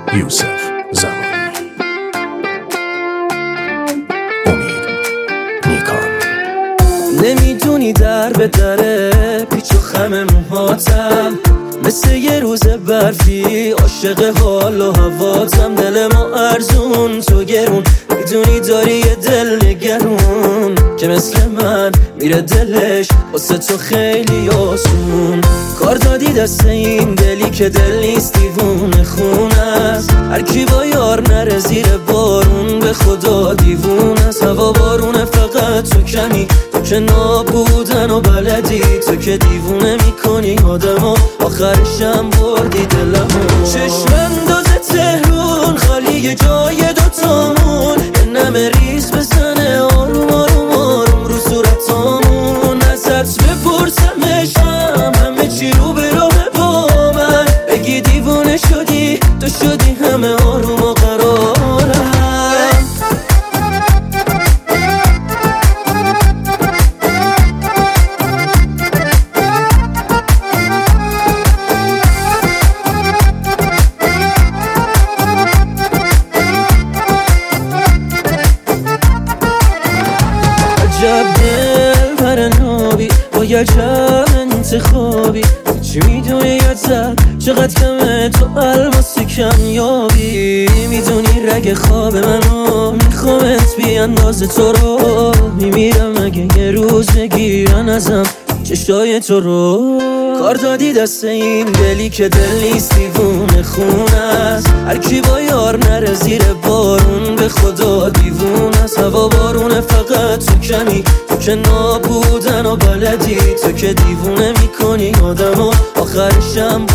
یوسف زمانی. امید نیکان. نمیدونی در به دره پیچ و خم موهاتم، مثل یه روز برفی عاشق حال و هواتم. دل ما ارزون تو گرون، میدونی داری یه دل نگرون که مثل من میره دلش واسه تو خیلی آسون. کار دادی دست این دلی که دل نیست دیوونه خون است. هر کی با یار نره زیر بارون به خدا دیوونه است. هوا بارونه فقط تو کمی، تو که نابودن و بلدی، تو که دیوونه میکنی آدمو، آخرشم بردی دلمو. چشم انداز تهرون خالی جای دوتامون، یه نمه ریز بزنه آروم آروم آروم رو صورتامون. ازت بپرسمشم همه چی رو به راه با من، بگی دیوونه شدی تو شدی همه آروم و قرارم. عجب دل پرنابی با یه عجب انتخابی، چی میدونی یاد زد چقدر کمه تو الماسی کمیابی. میدونی رگ خواب منو میخوامت بی انداز تو رو، میمیرم اگه یه روز بگیرن ازم چشای تو رو. کار دادی دست این دلی که دل نیست دیوونه خون است. هر کی با یار نره زیر بارون به خدا دیوونه است. هوا بارونه فقط تو کمی، تو که نابودن و بلدی، تو که دیوونه میکنی آدمو، آخرشم